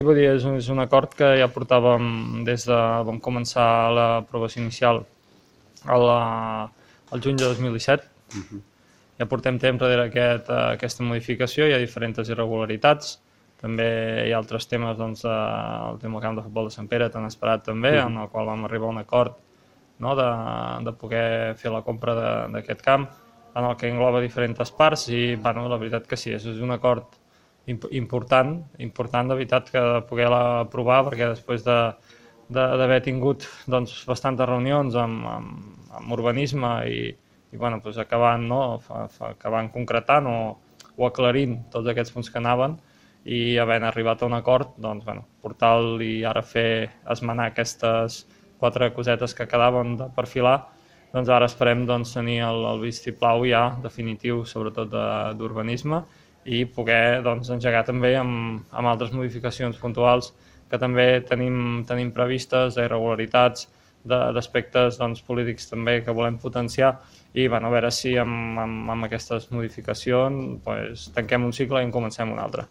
Vull dir, és un acord que ja portàvem des de... Vam començar l'aprovació inicial al juny de 2017. Ja portem temps darrere aquesta modificació, hi ha diferents irregularitats. També hi ha altres temes, doncs, el tema del camp de futbol de Sant Pere, tan esperat també, en el qual vam arribar a un acord, no, de poder fer la compra d'aquest camp, en el que engloba diferents parts i, bueno, la veritat que sí, és un acord important de veritat que de poder aprovar, perquè després d'haver tingut doncs, bastantes reunions amb urbanisme i bueno, doncs acabant, no, acabant concretant o aclarint tots aquests punts que anaven i havent arribat a un acord, doncs, bueno, portar-lo i ara esmenar aquestes 4 cosetes que quedaven de perfilar, doncs ara esperem doncs, tenir el vistiplau ja definitiu, sobretot d'urbanisme, i poder doncs, engegar també amb altres modificacions puntuals que també tenim previstes, d'irregularitats, d'aspectes doncs, polítics també que volem potenciar i bueno, a veure si amb aquestes modificacions doncs, tanquem un cicle i en comencem un altre.